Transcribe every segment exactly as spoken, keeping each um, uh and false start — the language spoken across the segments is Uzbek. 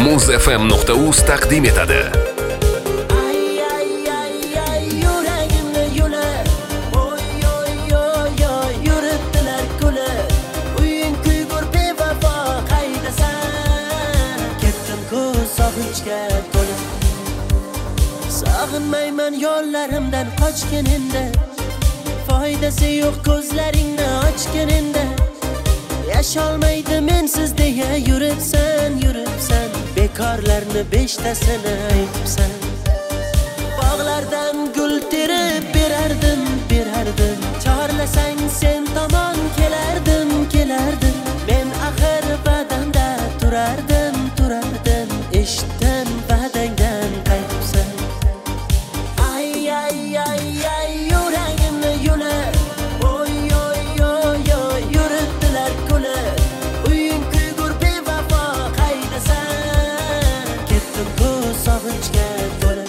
muz f m nuqta uz taqdim etadi. Sog'inmayman yo'llarimdan qochganingda, foydasi yo'q ko'zlaringni ochganingda. Yasholmaydi mensiz deya yuribsan, yuribsan, bekorlarni beshtasini aytibsan. Bog'lardan gul terib berardim, berardim, chorlasang sen tomon kelardim, kelardim. Men axir va'damda turardim, turardim, eshitdim va'dangdan qaytibsan. Ay ay ay ay yuragimni yular, oy oy oy oy yuribdilar kulib. Uying kuygur bevafo qaydasan, ketdim ku sog'inchga to'lib.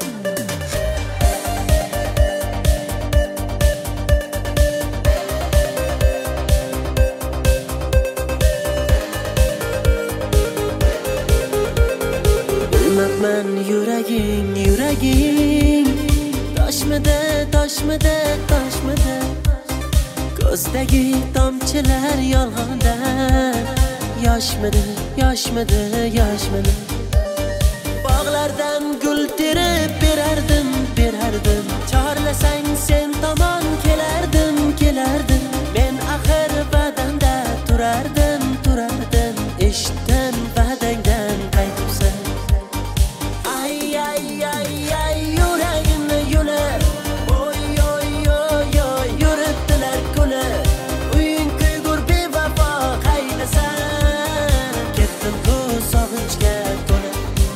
Bilmabman yuraging, yuraging toshmidi, toshmidi, toshmidi. Ko'zdagi tomchilar yolg'ondan yoshmidi, yoshmidi, yoshmidi. Bog'lardan gul terib berardim, berardim, chorlasang sen tomon kelardim, kelardim. Men axir va'damda turardim, turardim, eshitdim va'dangdan qaytibsan. Ay ay ay ay yuragimni yular, oy oy oy oy yuribdilar kulib. Uying kuygur bevafo qaydasan, ketdim ku sog'inchga to'lib.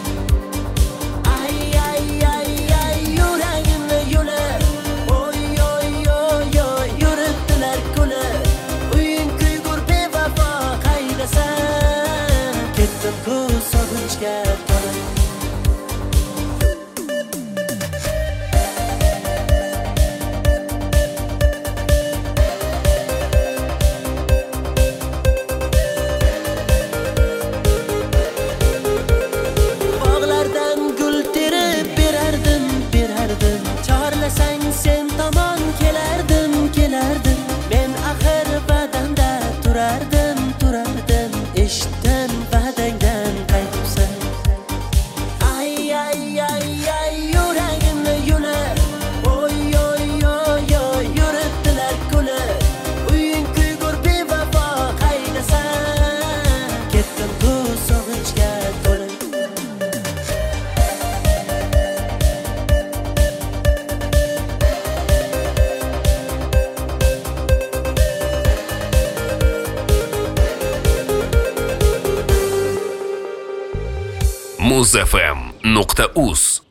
Ay ay ay ay yuragimni yular, oy oy oy oy yuribdilar kulib. Uying kuygur bevafo qaydasan, ketdim ku sog'inchga to'lib. Bog'lardan gul terib berardim, berardim, chorlasang sen tomon kelardim, kelardim. Men axir va'damda turardim, turardim, eshitdim va'dangdan qaytibsan. Ay ay ay ay yuragimni yular, oy oy oy oy yuribdilar kulib. Uying kuygur bevafo qaydasan, ketdim ku sog'inchga to'lib. muz f m nuqta uz